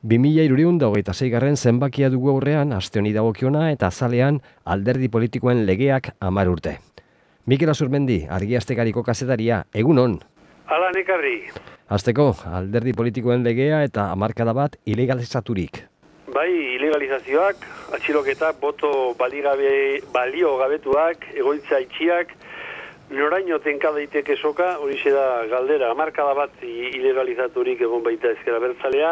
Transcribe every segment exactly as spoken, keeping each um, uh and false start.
bi mila hirurehun eta hogeita seigarren zenbakia dugu aurrean, aste honi dagokiona eta azalean alderdi politikoen legeak hamar urte. Mikel Azurmendi, Argiastekariko kazetaria, egunon. Hala nekarri. Hasteko, alderdi politikoen legea eta hamarkada bat ilegalizaturik. Bai, ilegalizazioak, atxiloketak, boto baligabe, balio gabetuak, egoitza itxiak, noraino tenka daiteke soka, hori da galdera, hamarkada bat ilegalizaturik egon baita ezker abertzalea,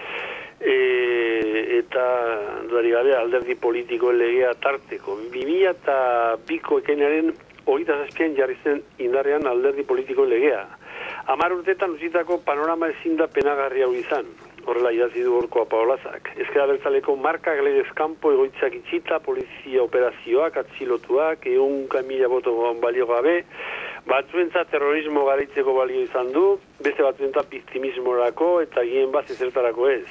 e, eta duari gabe alderdi politikoen legea tarteko. bi mila eta biko ekainaren hogeita zazpian jarri zen indarrean alderdi politikoen legea. Hamar urtetan utzitako panorama ezin da penagarria hau izan. Horrela idatzi du Gorka Apaolazak. Ezker abertzaleko markak legez kanpo egoitzak itxita, polizia operazioak, atxilotuak, ehunka mila boto balio gabe, batzuentzat terrorismo garaitzeko balio izan du, beste batzuentzat biktimismorako eta gien bat ezertarako ez.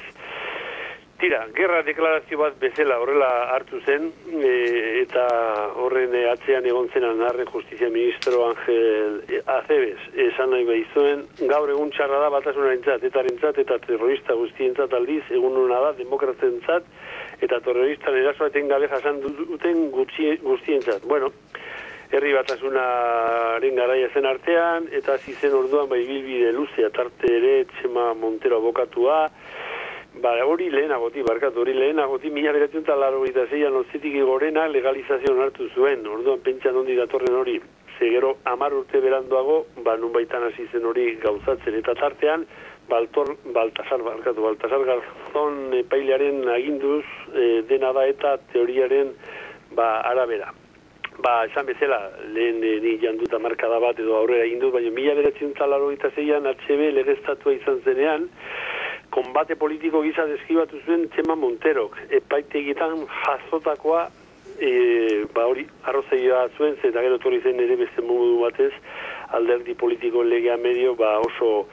Tira, gerra deklarazio bat bezala horrela hartu zen, e, eta horren e, atzean egon zen Narren Justizia Ministro Angel Acebes esan nahi behizuen, gaur egun txarra da batasunarentzat, etarentzat eta terrorista guztientzat aldiz, egun hona da demokratentzat eta terroristan erasoa etengabe jasan duten guztientzat. Bueno, herri batasunaren garaia zen artean, eta hasi zen orduan bai bilbide luzea, tarte ere Txema Montero abokatua, ba, hori lehenagoti, barkatu, hori lehenagoti, mila beratzen eta laurogeita zeian ozetik gorena legalizazioan hartu zuen, orduan pentsan ondi datorren hori, zegero hamar urte beranduago, ba, nun baitan hasi zen hori gauzatzen, eta tartean, Baltor, Baltasar, barkatu, Baltasar Garzón epailearen aginduz, e, dena da eta teoriaren, ba, arabera. Ba, esan bezala, lehen e, ni janduta markada bat edo aurrera egin dut, baina mila beratzen eta laurogeita zeian H B legeztatua izan zenean, konbate politiko gisa deskribatu zuen Txema Monterok, epaitegietan jazotakoa, e, ba hori, arrozaia zuen, eta gero torri zen ere beste modu batez, alderdi politiko legea medio, ba oso,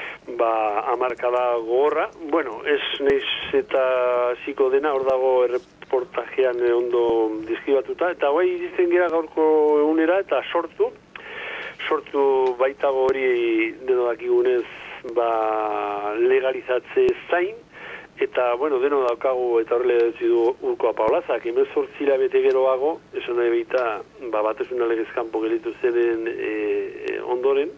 ba, hamarkada gogorra. Bueno, ez neiz eta ziko dena, hor dago erreportajean ondo deskribatuta, eta guai izten gira gaurko egunera, eta sortu, sortu baitago hori deno dakigunez, ba, legalizatze zain, eta, bueno, deno daukagu, eta horrela dutzi du Urko Apaolazak, hemen zortzila bete geroago, esan nahi baita, ba, batezuna legezkampo gelitu zenen e, e, ondoren,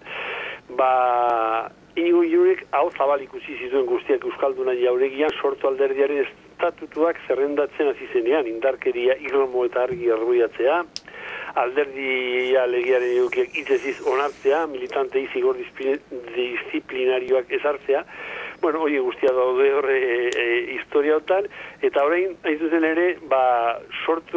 ba, Inigo Irurek hau zabal ikusi zituen guztiak Euskalduna jauregian sortu alderdiaren estatutuak zerrendatzen hasi zenean, indarkeria irmo eta argi argoiatzea, alderdia legiaren edukiak itzeziz onartzea, militantei zigor disiplinarioak ezartzea, bueno, hori guztia daude horre e, e, historia hotan, eta orain, hain zuzen ere, ba, sortu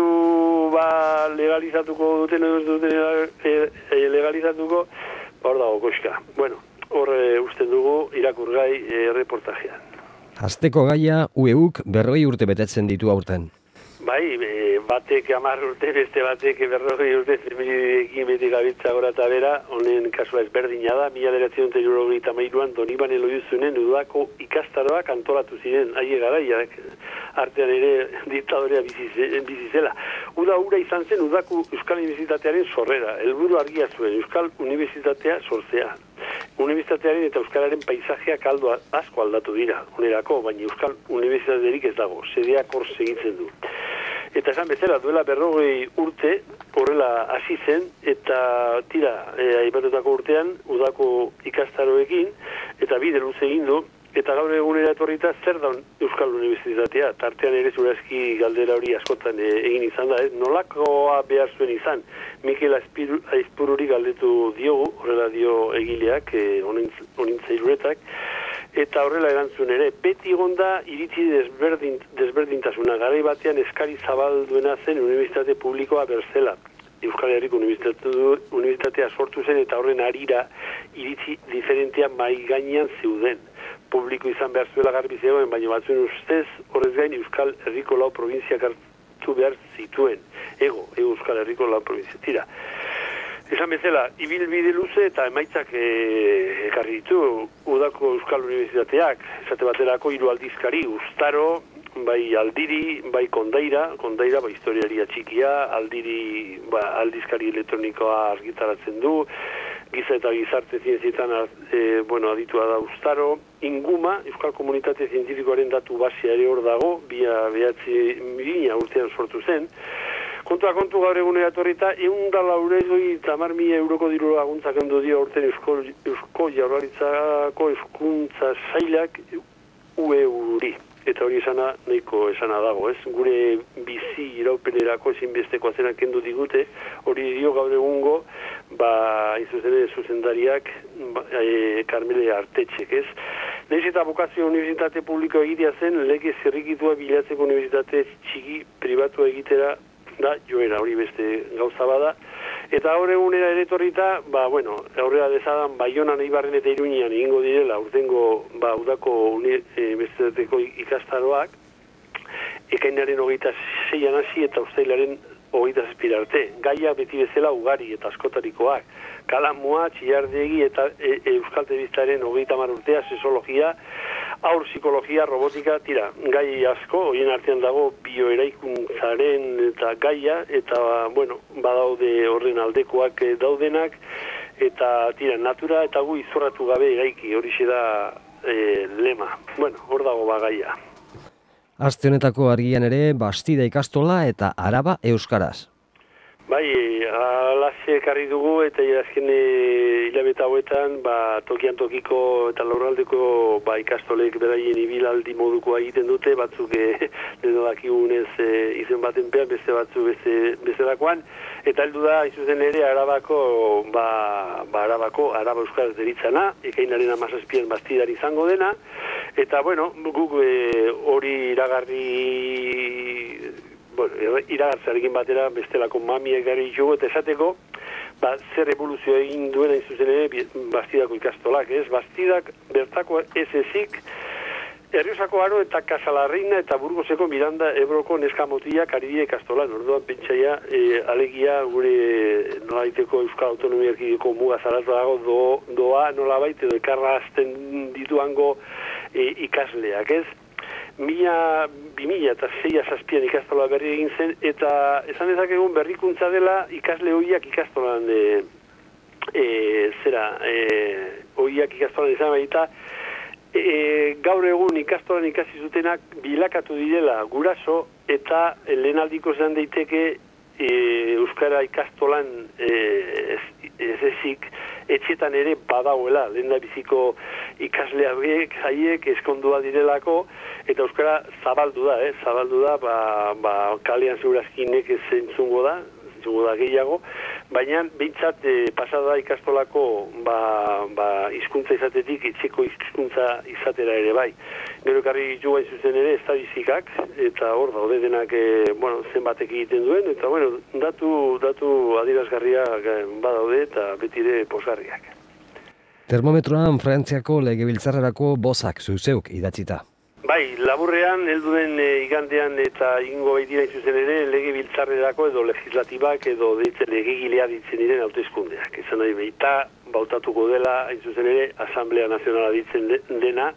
ba, legalizatuko duten edo duten e, e, legalizatuko, ba, hor dago koska. Bueno, horre usten dugu irakurgai e, reportajean. Hasteko gaia U E Uk berrogei urte betetzen ditu aurten. Bai, e, batek hamar urte, beste batek berrogei urte feminidekin beti gabitza gora eta bera, honen kasua ezberdina da, mila beratzen eta hirurogeita hamairuan Doniban Eloiuzunen udako ikastaroak antolatu ziren, aie garaiak, artean ere diktadorea bizi zela. Uda hura izan zen udako Euskal Unibertsitatearen sorrera, helburu argia zuen Euskal Unibertsitatea sortzea. Unibertsitatearen eta Euskararen paisajeak aldo asko aldatu dira, onerako, baina Euskal Unibertsitaterik ez dago, sedeak hor segitzen du. Eta esan bezala, duela berrogei urte, horrela hasi zen, eta tira, e, aipatutako urtean, udako ikastaroekin, eta bide luze egin du, eta gaur egunera etorrita zer da Euskal Unibertsitatea, tartean ere zurazki galdera hori askotan e, egin izan da, eh? Nolakoa behar zuen izan, Mikel Aizpururi galdetu diogu, horrela dio egileak, e, onintza iruretak, eta horrela erantzun ere, beti gonda iritzi desberdin, desberdintasuna, garai batean eskari zabalduena zen unibertsitate publikoa berzela. Euskal Herriko Unibertsitatea sortu zen eta horren arira iritzi diferentea mai gainean zeuden. Publiko izan behar zuela garbi zegoen, baina batzuen ustez horrez gain Euskal Herriko lau provinziak hartu behar zituen. Ego, ego Euskal Herriko lau provinziak. Tira, esan bezala, ibilbide luze eta emaitzak e, ekarri ditu udako Euskal Unibertsitateak, esate baterako hiru aldizkari, Uztaro, bai Aldiri, bai Kondaira, Kondaira bai historiaria txikia, Aldiri ba, aldizkari elektronikoa argitaratzen du, giza eta gizarte zientzietan e, bueno, aditua da Uztaro, Inguma, Euskal Komunitate Zientifikoaren datu basea ere hor dago, bia behatzi bina urtean sortu zen. Kontua kontu gaur egun eratorrita, egun da laurezoi eta mar mila euroko diru laguntzak endu dio urten Eusko, Eusko Jaurlaritzako Hezkuntza Sailak U E uri. Eta hori esana nahiko esana dago, ez? Gure bizi iraupenerako ezinbesteko zena kendu digute, hori dio gaur egungo, ba, izuzene zuzendariak, ba, e, Karmele Artetxek, ez? Nahiz eta bokazio unibertsitate publiko egitea zen, lege zerrikitua bilatzeko unibertsitate txiki pribatua egitera da joera, hori beste gauza bada. Eta hor egunera eretorrita, ba, bueno, aurrera dezadan Baionan, Eibarren eta Iruñean egingo direla, urtengo, ba, udako unibertsitateko ikastaroak, ekainaren hogeita zeian hasi eta uztailaren hogeita zazpira arte. Gaia beti bezala ugari eta askotarikoak. Kalamua, Txillardegi eta e, e, Euskal Telebistaren hogeita hamar urtea, sesologia, aur psikologia, robotika, tira, gai asko, horien artean dago bioeraikuntzaren eta gaia, eta, bueno, badaude horren aldekoak daudenak, eta, tira, natura eta gu izorratu gabe eraiki, hori da e, lema. Bueno, hor dago bagaia. Aste honetako argian ere, Bastida ikastola eta Araba euskaraz. Bai, alaxe ekarri dugu eta azken hilabete hauetan ba, tokian tokiko eta lauraldeko ba, ikastolek beraien ibilaldi modukoa egiten dute, batzuk e, deno dakigunez e, izen baten pean, beste batzuk beste, bestelakoan, eta heldu da, izuzen ere, Arabako, ba, ba, Arabako, Araba euskaraz deritzana, ekainaren amazazpian Bastidan izango dena, eta, bueno, guk hori e, iragarri bueno, iragartzarekin batera bestelako mamiek gari jugu eta esateko, ba, zer evoluzio egin duena izuzen ere Bastidako ikastolak, ez? Bastidak bertako ez ezik, Erriosako Aro eta Casalarreina eta Burgoseko Miranda Ebroko neskamotiak ari dira ikastolan. Orduan pentsaia e, alegia gure nolabaiteko Euskal Autonomia Erkidegoko muga zaratu dago do, doa nolabait edo ekarra azten dituango e, ikasleak, ez? Mila, bi mila eta zeia zazpian ikastola berri egin zen, eta esan dezakegun berrikuntza dela ikasle hoiak ikastolan e, e, zera, e, hoiak ikastolan izan baita, e, gaur egun ikastolan ikasi zutenak bilakatu direla guraso, eta lehenaldiko zen daiteke e, Euskara ikastolan e, ez, ez ezik, etxetan ere badauela, lehen da biziko ikasleak haiek eskondua direlako, eta Euskara zabaldu da, eh? zabaldu da, ba, ba, kalean segurazkinek ez entzungo da, entzungo da gehiago, baina behintzat e, pasada ikastolako ba, ba, hizkuntza izatetik etxeko hizkuntza izatera ere bai. Gero ekarri jugain zuzen ere estadistikak, eta hor daude denak e, bueno, zenbatek egiten duen, eta bueno, datu, datu adierazgarriak badaude eta beti ere posgarriak. Termometroan Frantziako legebiltzarrerako bozak zuzeuk idatzita. Bai, laburrean, heldu den e, igandean eta ingo baitira izuzen ere legebiltzarrerako edo legislatibak edo deitzen legegilea ditzen diren hauteskundeak. Ezan nahi behita, bautatuko dela, hain zuzen ere, Asamblea Nazionala ditzen dena,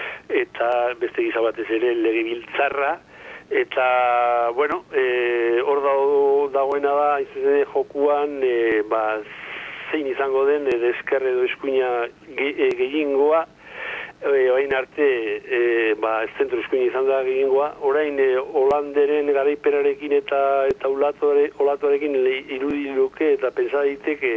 eta beste gisa batez ere legebiltzarra, eta, bueno, e, hor dagoena da, hain zuzen ere, jokuan, e, ba, zein izango den, edo eskerre edo eskuina ge, e, gehiengoa, E, orain arte, e, ba, ez zentro eskuina izan da gehiengoa, orain e, Holanderen garaiperarekin eta eta olatore, olatuarekin irudiluke eta pentsa daiteke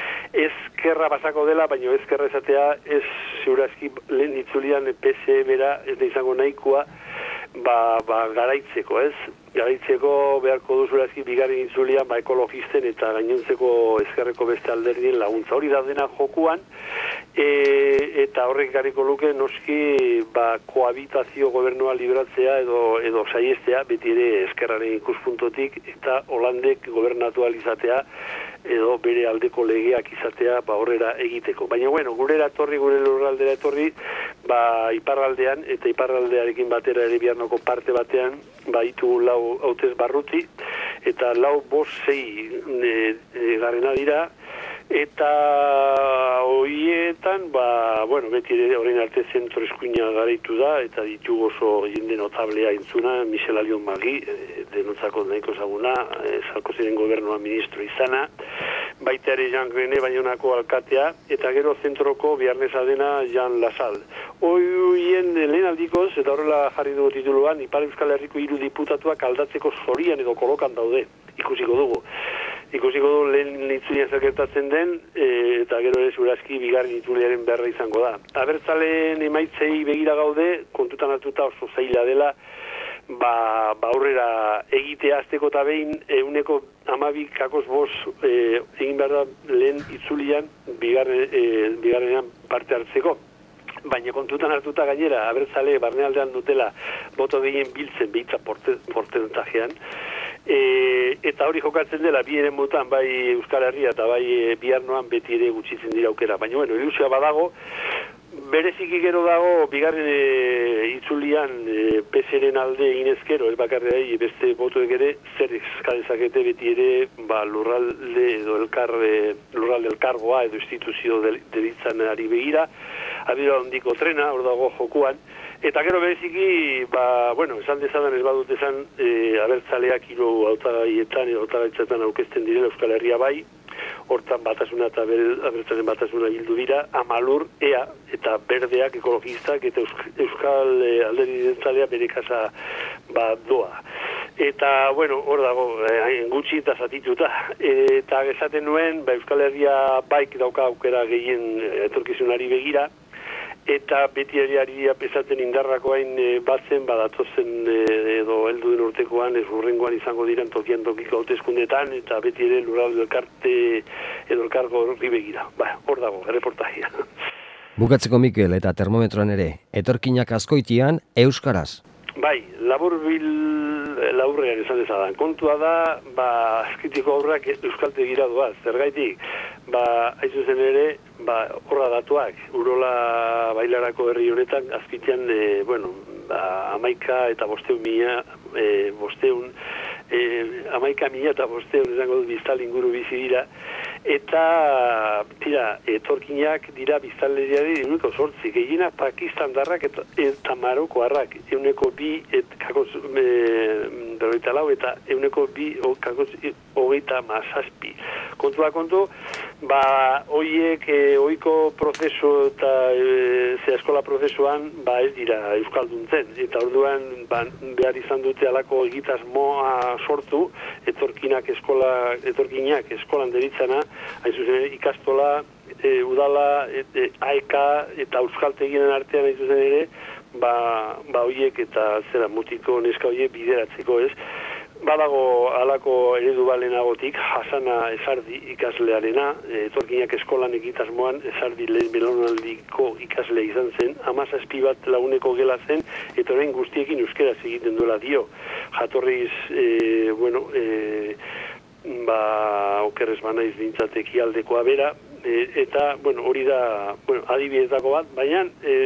ezkerra pasako dela, baina ezkerra esatea ez ziurazki lehen itzulian P S E bera ez da izango nahikoa, ba, ba garaitzeko, ez? Garaitzeko beharko du zurazki bigarren itzulian ba, ekologisten eta gainontzeko ezkerreko beste alderdien laguntza. Hori da dena jokuan, e, eta horrek garriko luke noski ba, kohabitazio gobernua liberatzea edo, edo saiestea, beti ere ezkerraren ikuspuntotik, eta Holandek gobernatu alizatea edo bere aldeko legeak izatea ba, horrera egiteko. Baina, bueno, gurera etorri, gure lurraldera etorri, ba, iparraldean, eta iparraldearekin batera ere Biarnoko parte batean, ba, itu lau hautez barruti, eta lau bost zei e, e, garrena dira, eta horietan, ba, bueno, beti ere horrein arte zentro eskuina garaitu da, eta ditugu oso jende notablea intzuna, Michel Alion Magi, e, denotzako nahiko ezaguna, e, Sarkoziren gobernua ministro izana, baita ere Jan Grene Baionako alkatea, eta gero zentroko biarnesa dena Jan Lasal. Hoien lehen aldikoz, eta horrela jarri dugu tituluan, Ipar Euskal Herriko hiru diputatuak aldatzeko zorian edo kolokan daude, ikusiko dugu. Ikusiko du lehen itzulian zergertatzen den, e, eta gero ere zurazki bigarren itzuliaren berra izango da. Abertzaleen emaitzei begira gaude, kontutan hartuta oso zaila dela, ba, ba aurrera egitea azteko eta behin euneko amabi kakos bos e, egin behar da lehen itzulian bigarren, e, bigarrenean parte hartzeko. Baina kontutan hartuta gainera, abertzale barnealdean dutela boto gehien biltzen behitza portentajean. E, eta hori jokatzen dela bi ere mutan, bai Euskal Herria eta bai e, biharnoan beti ere gutxitzen dira aukera. Baina, bueno, ilusioa badago, bereziki gero dago, bigarren e, itzulian e, P S ren alde inezkero, ez bakarreai beste botuek ere, zer eskadezakete beti ere ba, lurralde edo elkar, e, lurralde elkargoa edo instituzio delitzan ari begira, abira ondiko trena, hor dago jokuan, eta gero bereziki, ba, bueno, esan dezadan ez badut esan, e, abertzaleak hiru hautagaietan edo hautagaitzetan aukezten direla Euskal Herria bai, hortan batasuna eta abertzalen batasuna bildu dira, Amalur, E A eta berdeak ekologistak eta Euskal e, alderdi jeltzalea bere kasa ba, doa. Eta, bueno, hor dago, eh, gutxi eta zatituta. E, eta esaten nuen, ba, Euskal Herria baik dauka aukera gehien etorkizunari begira, eta beti eriari apesaten indarrako hain e, batzen, badatozen e, edo helduen urtekoan, ez urrengoan izango diren tokian tokiko hauteskundetan, eta beti ere lurralde elkarte edo elkargo horri begira. Ba, hor dago, erreportajia. Bukatzeko Mikel eta termometroan ere, etorkinak askoitian euskaraz. Bai, labur bil laurrean esan dezadan. Kontua da, ba, azkitiko aurrak euskaltegira doaz, zergaitik, ba, haizu zen ere, ba, horra datuak, Urola bailarako herri honetan, azkitean, e, bueno, ba, amaika eta bosteun mila, e, bosteun, e, amaika mila eta bosteun, esango dut, biztal inguru bizi dira, eta, tira, etorkinak dira biztaleriari euneko sortzi, gehienak pakistandarrak eta, eta marokoarrak, euneko bi, et, kakoz, e, berroita lau, eta euneko bi, o, kakoz, hogeita mazazpi. Kontu da kontu, ba, hoiek, e, oiko prozesu eta e, ze eskola prozesuan, ba, ez dira euskalduntzen, eta orduan, ba, behar izan dute alako egitasmoa sortu, etorkinak eskola, etorkinak eskolan deritzana, hain zuzen ikastola, e, udala, e, e, aeka eta euskaltegien artean hain zuzen ere, ba, ba hoiek eta zera mutiko neska hoiek bideratzeko, ez? Badago alako eredu balenagotik, Hasana Esardi ikaslearena, etorkinak eskolan egitasmoan Esardi lehen belaunaldiko ikaslea izan zen, hamazazpi bat laguneko gela zen, eta orain guztiekin euskeraz egiten duela dio. Jatorriz, e, bueno, e, ba, okerrez banaiz bintzateki aldekoa bera, e, eta, bueno, hori da, bueno, adibidetako bat, baina,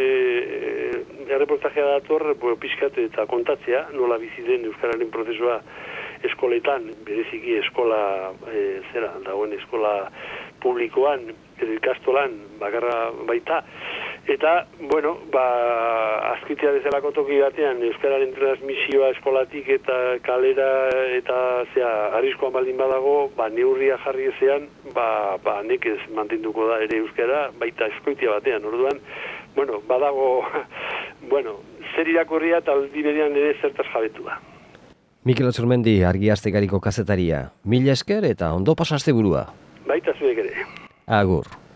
e, erreportajea dator, bueno, pixkat eta kontatzea, nola bizi den euskararen prozesua eskoletan, bereziki eskola, e, zera, dagoen eskola publikoan, edo ikastolan, bakarra baita, eta, bueno, ba, azkitea bezalako toki batean, euskararen transmisioa eskolatik eta kalera eta, zera, arriskoan baldin badago, ba, neurria jarri ezean, ba, ba, nekez mantenduko da ere euskara, baita eskoitia batean, orduan, bueno, badago, bueno, zer irakurria eta aldi berean ere zertaz jabetua. Mikel Otxurmendi, Argiastekariko kazetaria. Mila esker eta ondo pasaste burua. Baita zuek ere. Agur.